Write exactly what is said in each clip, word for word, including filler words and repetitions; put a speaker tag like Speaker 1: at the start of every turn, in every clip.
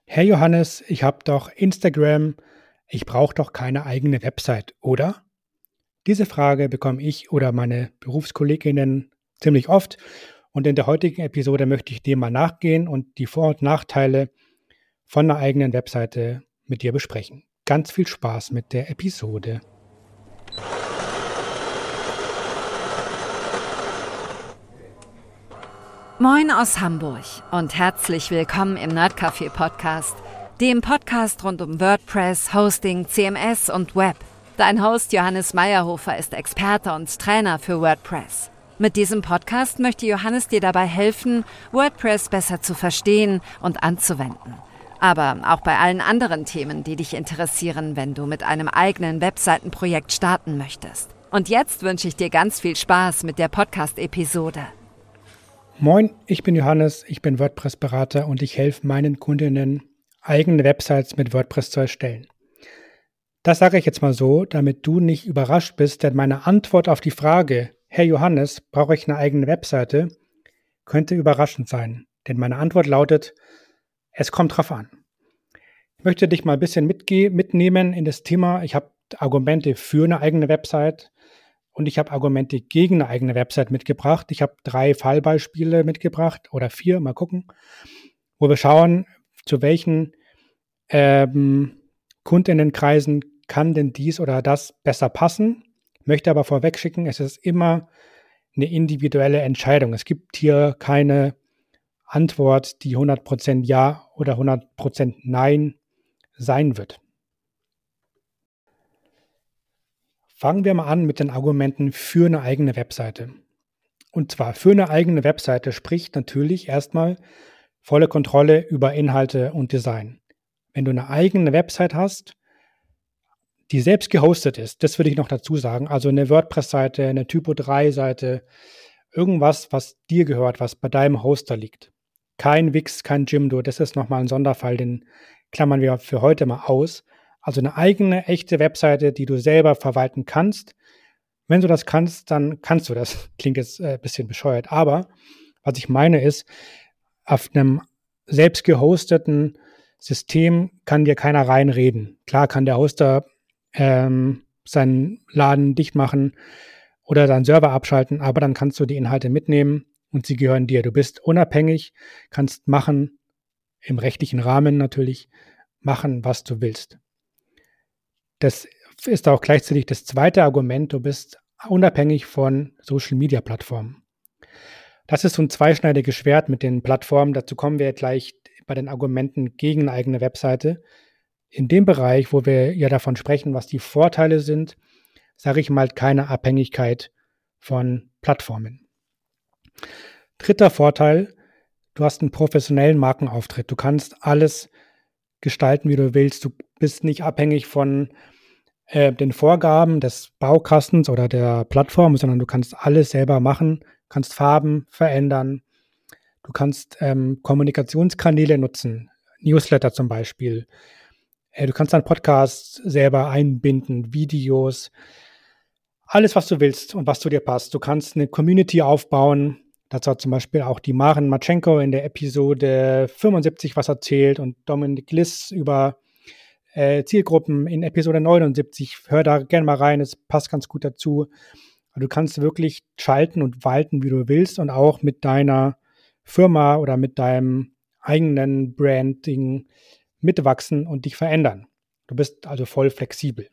Speaker 1: Herr Johannes, ich habe doch Instagram, ich brauche doch keine eigene Website, oder? Diese Frage bekomme ich oder meine Berufskolleginnen ziemlich oft und in der heutigen Episode möchte ich dem mal nachgehen und die Vor- und Nachteile von einer eigenen Webseite mit dir besprechen. Ganz viel Spaß mit der Episode.
Speaker 2: Moin aus Hamburg und herzlich willkommen im Nerdcafé Podcast, dem Podcast rund um WordPress, Hosting, C M S und Web. Dein Host Johannes Meyerhofer ist Experte und Trainer für WordPress. Mit diesem Podcast möchte Johannes dir dabei helfen, WordPress besser zu verstehen und anzuwenden. Aber auch bei allen anderen Themen, die dich interessieren, wenn du mit einem eigenen Webseitenprojekt starten möchtest. Und jetzt wünsche ich dir ganz viel Spaß mit der Podcast-Episode.
Speaker 1: Moin, ich bin Johannes, ich bin WordPress-Berater und ich helfe meinen Kundinnen, eigene Websites mit WordPress zu erstellen. Das sage ich jetzt mal so, damit du nicht überrascht bist, denn meine Antwort auf die Frage, Herr Johannes, brauche ich eine eigene Webseite, könnte überraschend sein. Denn meine Antwort lautet, es kommt drauf an. Ich möchte dich mal ein bisschen mitge- mitnehmen in das Thema. Ich habe Argumente für eine eigene Website und ich habe Argumente gegen eine eigene Website mitgebracht. Ich habe drei Fallbeispiele mitgebracht oder vier, mal gucken, wo wir schauen, zu welchen ähm, Kundinnenkreisen kann denn dies oder das besser passen. Ich möchte aber vorweg schicken, es ist immer eine individuelle Entscheidung. Es gibt hier keine Antwort, die hundert Prozent Ja oder hundert Prozent Nein sein wird. Fangen wir mal an mit den Argumenten für eine eigene Webseite. Und zwar für eine eigene Webseite spricht natürlich erstmal volle Kontrolle über Inhalte und Design. Wenn du eine eigene Website hast, die selbst gehostet ist, das würde ich noch dazu sagen, also eine WordPress-Seite, eine Typo drei Seite, irgendwas, was dir gehört, was bei deinem Hoster liegt. Kein Wix, kein Jimdo, das ist nochmal ein Sonderfall, den klammern wir für heute mal aus. Also eine eigene, echte Webseite, die du selber verwalten kannst. Wenn du das kannst, dann kannst du das. Klingt jetzt ein bisschen bescheuert, aber was ich meine ist, auf einem selbst gehosteten System kann dir keiner reinreden. Klar kann der Hoster ähm, seinen Laden dicht machen oder seinen Server abschalten, aber dann kannst du die Inhalte mitnehmen und sie gehören dir. Du bist unabhängig, kannst machen, im rechtlichen Rahmen natürlich, machen, was du willst. Das ist auch gleichzeitig das zweite Argument, du bist unabhängig von Social-Media-Plattformen. Das ist so ein zweischneidiges Schwert mit den Plattformen, dazu kommen wir gleich bei den Argumenten gegen eine eigene Webseite. In dem Bereich, wo wir ja davon sprechen, was die Vorteile sind, sage ich mal, keine Abhängigkeit von Plattformen. Dritter Vorteil, du hast einen professionellen Markenauftritt. Du kannst alles gestalten, wie du willst. Du bist nicht abhängig von äh, den Vorgaben des Baukastens oder der Plattform, sondern du kannst alles selber machen, kannst Farben verändern. Du kannst ähm, Kommunikationskanäle nutzen, Newsletter zum Beispiel. Äh, du kannst deinen Podcast selber einbinden, Videos, alles, was du willst und was zu dir passt. Du kannst eine Community aufbauen. Dazu hat zum Beispiel auch die Maren Matschenko in der Episode fünfundsiebzig was erzählt und Dominik Liss über äh, Zielgruppen in Episode neunundsiebzig. Hör da gerne mal rein, es passt ganz gut dazu. Du kannst wirklich schalten und walten, wie du willst und auch mit deiner Firma oder mit deinem eigenen Branding mitwachsen und dich verändern. Du bist also voll flexibel.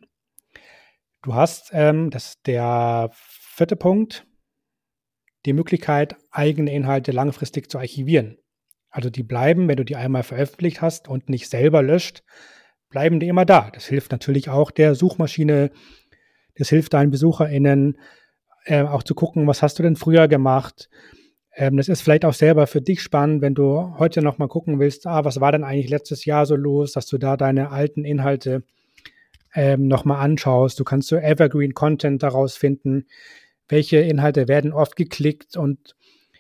Speaker 1: Du hast, ähm, das ist der vierte Punkt, die Möglichkeit, eigene Inhalte langfristig zu archivieren. Also die bleiben, wenn du die einmal veröffentlicht hast und nicht selber löscht, bleiben die immer da. Das hilft natürlich auch der Suchmaschine, das hilft deinen BesucherInnen, äh, auch zu gucken, was hast du denn früher gemacht. Ähm, das ist vielleicht auch selber für dich spannend, wenn du heute noch mal gucken willst, ah, was war denn eigentlich letztes Jahr so los, dass du da deine alten Inhalte ähm, noch mal anschaust. Du kannst so Evergreen-Content daraus finden, welche Inhalte werden oft geklickt und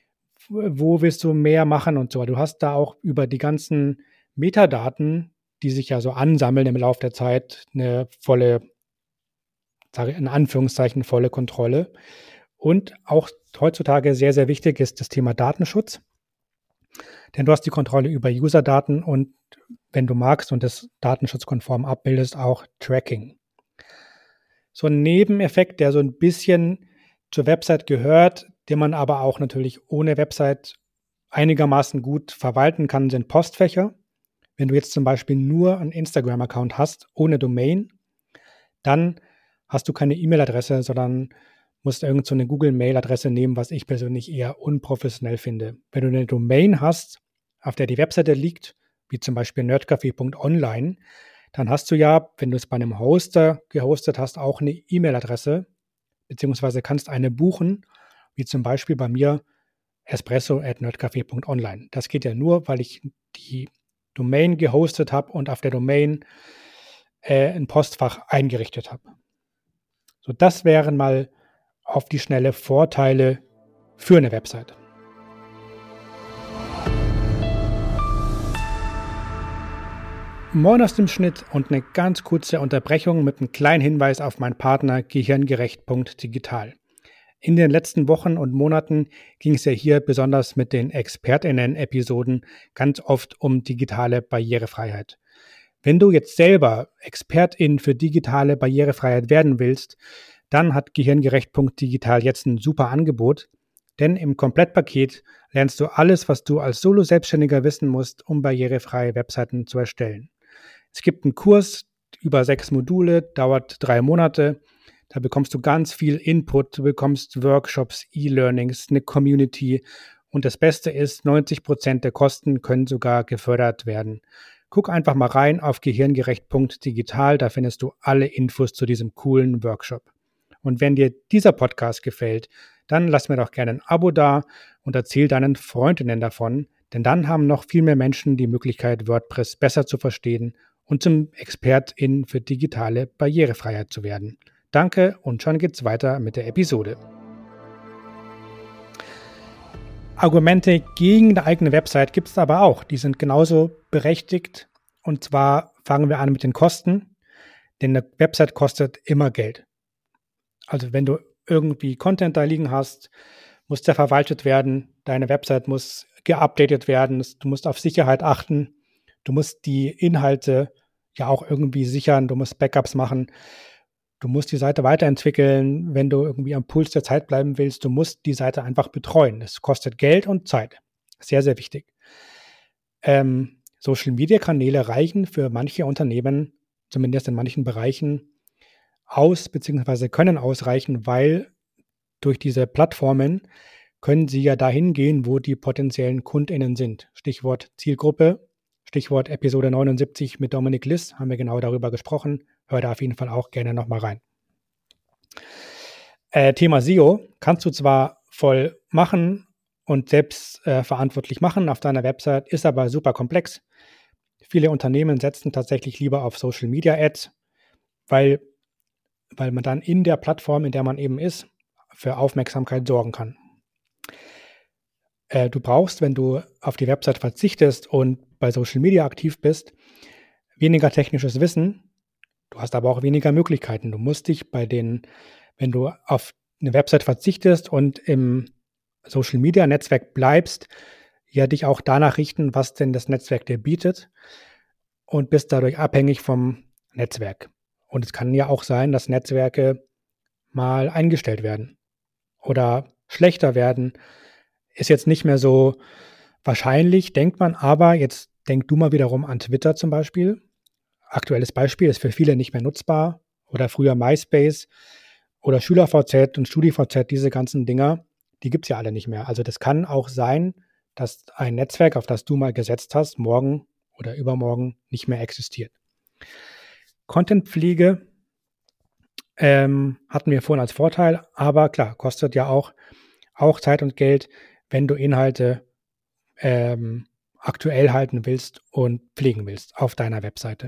Speaker 1: wo willst du mehr machen und so. Du hast da auch über die ganzen Metadaten, die sich ja so ansammeln im Laufe der Zeit, eine volle, sage ich in Anführungszeichen, volle Kontrolle. Und auch heutzutage sehr, sehr wichtig ist das Thema Datenschutz. denn du hast die Kontrolle über Userdaten und, wenn du magst und das datenschutzkonform abbildest, auch Tracking. So ein Nebeneffekt, der so ein bisschen zur Website gehört, den man aber auch natürlich ohne Website einigermaßen gut verwalten kann, sind Postfächer. Wenn du jetzt zum Beispiel nur einen Instagram-Account hast, ohne Domain, dann hast du keine E-Mail-Adresse, sondern musst irgend so eine Google-Mail-Adresse nehmen, was ich persönlich eher unprofessionell finde. Wenn du eine Domain hast, auf der die Webseite liegt, wie zum Beispiel nerdcafé punkt online, dann hast du ja, wenn du es bei einem Hoster gehostet hast, auch eine E-Mail-Adresse, beziehungsweise kannst eine buchen, wie zum Beispiel bei mir espresso at nerdcafé punkt online. Das geht ja nur, weil ich die Domain gehostet habe und auf der Domain äh, ein Postfach eingerichtet habe. So, das wären mal auf die schnelle Vorteile für eine Website. Moin aus dem Schnitt und eine ganz kurze Unterbrechung mit einem kleinen Hinweis auf meinen Partner gehirngerecht punkt digital. In den letzten Wochen und Monaten ging es ja hier besonders mit den ExpertInnen-Episoden ganz oft um digitale Barrierefreiheit. Wenn du jetzt selber Expertin für digitale Barrierefreiheit werden willst, dann hat gehirngerecht punkt digital jetzt ein super Angebot, denn im Komplettpaket lernst du alles, was du als Solo-Selbstständiger wissen musst, um barrierefreie Webseiten zu erstellen. Es gibt einen Kurs über sechs Module, dauert drei Monate. Da bekommst du ganz viel Input, du bekommst Workshops, E-Learnings, eine Community und das Beste ist, neunzig Prozent der Kosten können sogar gefördert werden. Guck einfach mal rein auf gehirngerecht punkt digital, da findest du alle Infos zu diesem coolen Workshop. Und wenn dir dieser Podcast gefällt, dann lass mir doch gerne ein Abo da und erzähl deinen Freundinnen davon, denn dann haben noch viel mehr Menschen die Möglichkeit, WordPress besser zu verstehen und zum ExpertIn für digitale Barrierefreiheit zu werden. Danke und schon geht's weiter mit der Episode. Argumente gegen eine eigene Website gibt es aber auch. Die sind genauso berechtigt. Und zwar fangen wir an mit den Kosten, denn eine Website kostet immer Geld. Also wenn du irgendwie Content da liegen hast, muss der verwaltet werden, deine Website muss geupdatet werden, du musst auf Sicherheit achten, du musst die Inhalte ja auch irgendwie sichern, du musst Backups machen, du musst die Seite weiterentwickeln, wenn du irgendwie am Puls der Zeit bleiben willst, du musst die Seite einfach betreuen. Das kostet Geld und Zeit. Sehr, sehr wichtig. Ähm, Social-Media-Kanäle reichen für manche Unternehmen, zumindest in manchen Bereichen, aus, beziehungsweise können ausreichen, weil durch diese Plattformen können sie ja dahin gehen, wo die potenziellen KundInnen sind. Stichwort Zielgruppe, Stichwort Episode neunundsiebzig mit Dominik Liss, haben wir genau darüber gesprochen. Hör da auf jeden Fall auch gerne nochmal rein. Äh, Thema S E O kannst du zwar voll machen und selbst äh, verantwortlich machen auf deiner Website, ist aber super komplex. Viele Unternehmen setzen tatsächlich lieber auf Social Media Ads, weil, weil man dann in der Plattform, in der man eben ist, für Aufmerksamkeit sorgen kann. Äh, du brauchst, wenn du auf die Website verzichtest und bei Social Media aktiv bist, weniger technisches Wissen. Du hast aber auch weniger Möglichkeiten. Du musst dich bei den, wenn du auf eine Website verzichtest und im Social Media Netzwerk bleibst, ja dich auch danach richten, was denn das Netzwerk dir bietet und bist dadurch abhängig vom Netzwerk. Und es kann ja auch sein, dass Netzwerke mal eingestellt werden oder schlechter werden. Ist jetzt nicht mehr so wahrscheinlich, denkt man, aber jetzt denk du mal wiederum an Twitter zum Beispiel. Aktuelles Beispiel ist für viele nicht mehr nutzbar oder früher MySpace oder SchülerVZ und StudiVZ, diese ganzen Dinger, die gibt es ja alle nicht mehr. Also das kann auch sein, dass ein Netzwerk, auf das du mal gesetzt hast, morgen oder übermorgen nicht mehr existiert. Contentpflege ähm, hatten wir vorhin als Vorteil, aber klar, kostet ja auch, auch Zeit und Geld, wenn du Inhalte ähm, aktuell halten willst und pflegen willst auf deiner Webseite.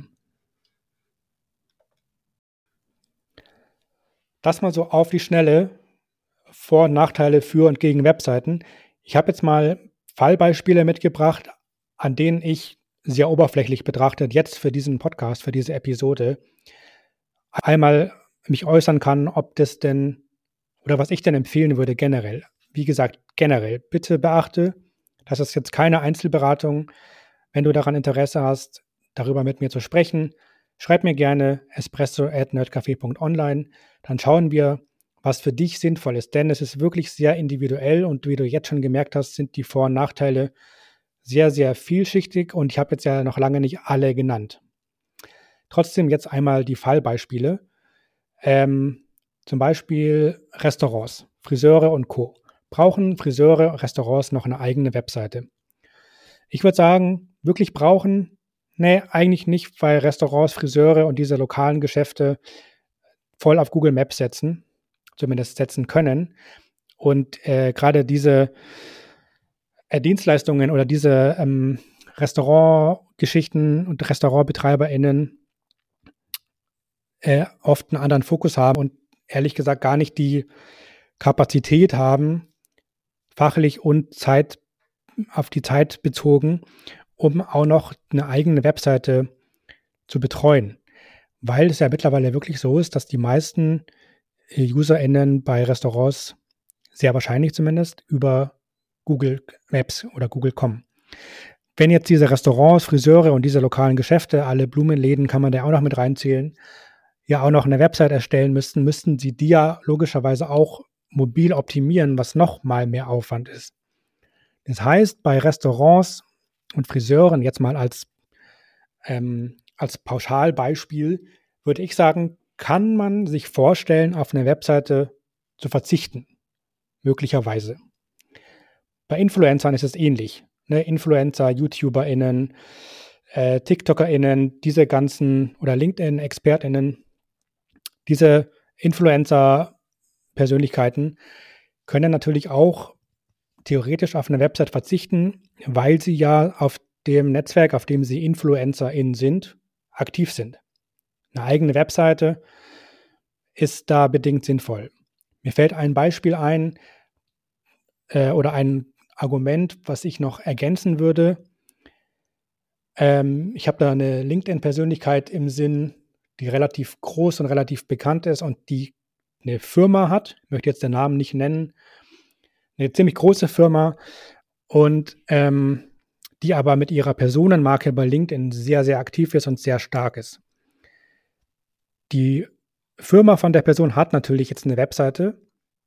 Speaker 1: Das mal so auf die Schnelle, Vor- und Nachteile für und gegen Webseiten. Ich habe jetzt mal Fallbeispiele mitgebracht, an denen ich sehr oberflächlich betrachtet jetzt für diesen Podcast, für diese Episode, einmal mich äußern kann, ob das denn oder was ich denn empfehlen würde generell. Wie gesagt, generell, bitte beachte, Das ist jetzt keine Einzelberatung. Wenn du daran Interesse hast, darüber mit mir zu sprechen, schreib mir gerne espresso at nerdcafé punkt online. Dann schauen wir, was für dich sinnvoll ist. Denn es ist wirklich sehr individuell und wie du jetzt schon gemerkt hast, sind die Vor- und Nachteile sehr, sehr vielschichtig und ich habe jetzt ja noch lange nicht alle genannt. Trotzdem jetzt einmal die Fallbeispiele. Ähm, zum Beispiel Restaurants, Friseure und Co. Brauchen Friseure, Restaurants noch eine eigene Webseite? Ich würde sagen, wirklich brauchen? Nee, eigentlich nicht, weil Restaurants, Friseure und diese lokalen Geschäfte voll auf Google Maps setzen, zumindest setzen können. Und äh, gerade diese äh, Dienstleistungen oder diese ähm, Restaurantgeschichten und RestaurantbetreiberInnen äh, oft einen anderen Fokus haben und ehrlich gesagt gar nicht die Kapazität haben, fachlich und Zeit auf die Zeit bezogen, um auch noch eine eigene Webseite zu betreuen. Weil es ja mittlerweile wirklich so ist, dass die meisten UserInnen bei Restaurants, sehr wahrscheinlich zumindest, über Google Maps oder Google kommen. Wenn jetzt diese Restaurants, Friseure und diese lokalen Geschäfte, alle Blumenläden kann man da auch noch mit reinzählen, ja auch noch eine Website erstellen müssten, müssten sie die ja logischerweise auch mobil optimieren, was noch mal mehr Aufwand ist. Das heißt, bei Restaurants und Friseuren, jetzt mal als, ähm, als Pauschalbeispiel, würde ich sagen, kann man sich vorstellen, auf eine Webseite zu verzichten. Möglicherweise. Bei Influencern ist es ähnlich. Ne? Influencer, YouTuberInnen, äh, TikTokerInnen, diese ganzen oder LinkedIn-ExpertInnen, diese Influencer-Persönlichkeiten können natürlich auch theoretisch auf eine Website verzichten, weil sie ja auf dem Netzwerk, auf dem sie InfluencerInnen sind, aktiv sind. Eine eigene Webseite ist da bedingt sinnvoll. Mir fällt ein Beispiel ein äh, oder ein Argument, was ich noch ergänzen würde. Ähm, ich habe da eine LinkedIn-Persönlichkeit im Sinn, die relativ groß und relativ bekannt ist und die eine Firma hat, ich möchte jetzt den Namen nicht nennen, eine ziemlich große Firma und ähm, die aber mit ihrer Personenmarke bei LinkedIn sehr, sehr aktiv ist und sehr stark ist. Die Firma von der Person hat natürlich jetzt eine Webseite,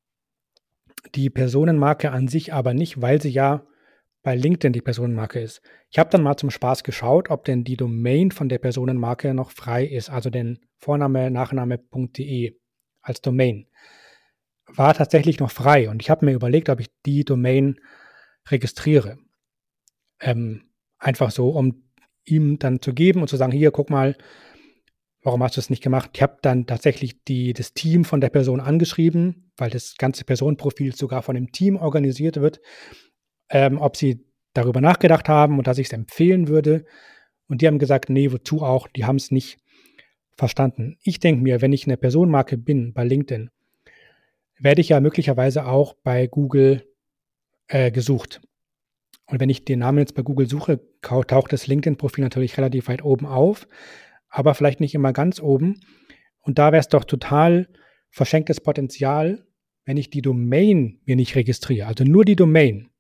Speaker 1: die Personenmarke an sich aber nicht, weil sie ja bei LinkedIn die Personenmarke ist. Ich habe dann mal zum Spaß geschaut, ob denn die Domain von der Personenmarke noch frei ist, also den Vorname, Nachname.de als Domain. War tatsächlich noch frei und ich habe mir überlegt, ob ich die Domain registriere. Ähm, einfach so, um ihm dann zu geben und zu sagen, hier, guck mal, warum hast du es nicht gemacht? Ich habe dann tatsächlich die, das Team von der Person angeschrieben, weil das ganze Personenprofil sogar von dem Team organisiert wird, ähm, ob sie darüber nachgedacht haben und dass ich es empfehlen würde. Und die haben gesagt, nee, wozu auch? Die haben es nicht verstanden. Ich denke mir, wenn ich eine Personenmarke bin bei LinkedIn, werde ich ja möglicherweise auch bei Google äh, gesucht. Und wenn ich den Namen jetzt bei Google suche, taucht das LinkedIn-Profil natürlich relativ weit oben auf, aber vielleicht nicht immer ganz oben. Und da wäre es doch total verschenktes Potenzial, wenn ich die Domain mir nicht registriere. Also nur die Domain.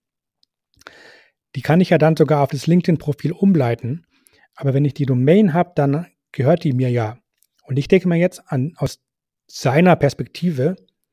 Speaker 1: Die kann ich ja dann sogar auf das LinkedIn-Profil umleiten. Aber wenn ich die Domain habe, dann gehört die mir ja. Und ich denke mir jetzt an, aus seiner Perspektive,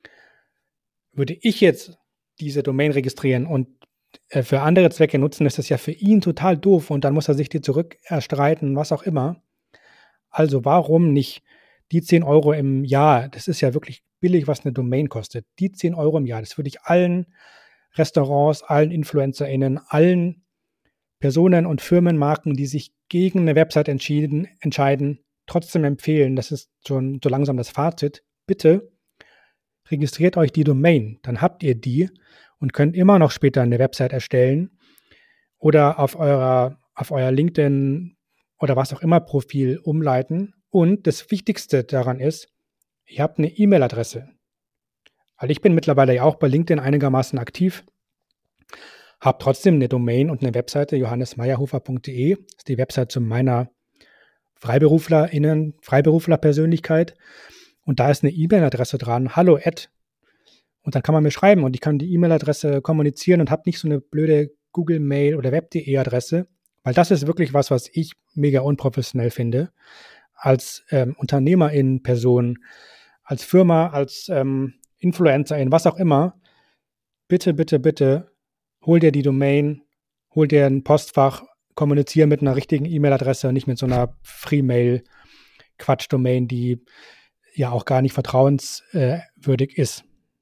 Speaker 1: würde ich jetzt diese Domain registrieren und äh, für andere Zwecke nutzen, ist das ja für ihn total doof und dann muss er sich die zurück erstreiten, was auch immer. Also warum nicht die zehn Euro im Jahr, das ist ja wirklich billig, was eine Domain kostet, die zehn Euro im Jahr, das würde ich allen Restaurants, allen InfluencerInnen, allen Personen und Firmenmarken, die sich gegen eine Website entschieden, entscheiden, trotzdem empfehlen. Das ist schon so langsam das Fazit. Bitte registriert euch die Domain, dann habt ihr die und könnt immer noch später eine Website erstellen oder auf eurer, auf euer LinkedIn oder was auch immer Profil umleiten. Und das Wichtigste daran ist, ihr habt eine E-Mail-Adresse. Weil ich bin mittlerweile ja auch bei LinkedIn einigermaßen aktiv, habe trotzdem eine Domain und eine Webseite, johannes meyerhofer punkt de, das ist die Website zu meiner FreiberuflerInnen, Freiberufler-Persönlichkeit. Und da ist eine E-Mail-Adresse dran, hallo at. Und dann kann man mir schreiben und ich kann die E-Mail-Adresse kommunizieren und habe nicht so eine blöde Google Mail oder web punkt de Adresse, weil das ist wirklich was, was ich mega unprofessionell finde. Als ähm, Unternehmerin, Person, als Firma, als ähm, Influencerin, was auch immer, bitte, bitte, bitte, hol dir die Domain, hol dir ein Postfach, kommuniziere mit einer richtigen E-Mail-Adresse und nicht mit so einer Free-Mail-Quatsch-Domain, die ja auch gar nicht vertrauenswürdig ist.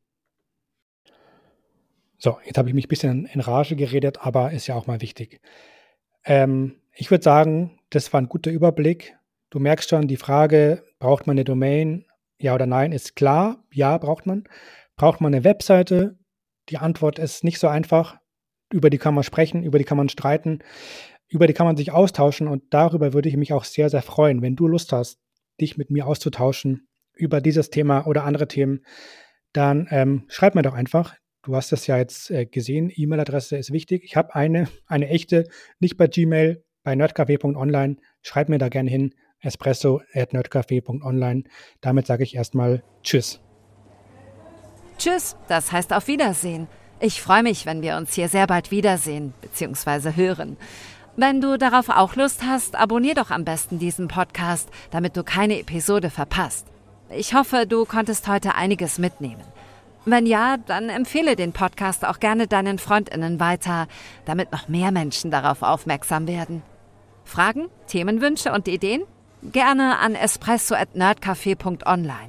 Speaker 1: So, jetzt habe ich mich ein bisschen in Rage geredet, aber ist ja auch mal wichtig. Ähm, ich würde sagen, das war ein guter Überblick. Du merkst schon, die Frage, braucht man eine Domain, ja oder nein, ist klar. Ja, braucht man. Braucht man eine Webseite? Die Antwort ist nicht so einfach. Über die kann man sprechen, über die kann man streiten, über die kann man sich austauschen und darüber würde ich mich auch sehr, sehr freuen, wenn du Lust hast, dich mit mir auszutauschen über dieses Thema oder andere Themen, dann ähm, schreib mir doch einfach. Du hast das ja jetzt äh, gesehen, E-Mail-Adresse ist wichtig. Ich habe eine, eine echte, nicht bei Gmail, bei nerdcafé punkt online. Schreib mir da gerne hin, espresso at nerdcafé punkt online. Damit sage ich erstmal Tschüss.
Speaker 2: Tschüss, das heißt auf Wiedersehen. Ich freue mich, wenn wir uns hier sehr bald wiedersehen bzw. hören. Wenn du darauf auch Lust hast, abonnier doch am besten diesen Podcast, damit du keine Episode verpasst. Ich hoffe, du konntest heute einiges mitnehmen. Wenn ja, dann empfehle den Podcast auch gerne deinen FreundInnen weiter, damit noch mehr Menschen darauf aufmerksam werden. Fragen, Themenwünsche und Ideen? Gerne an espresso at nerdcafé punkt online.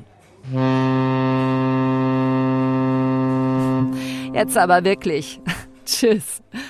Speaker 2: Jetzt aber wirklich. Tschüss.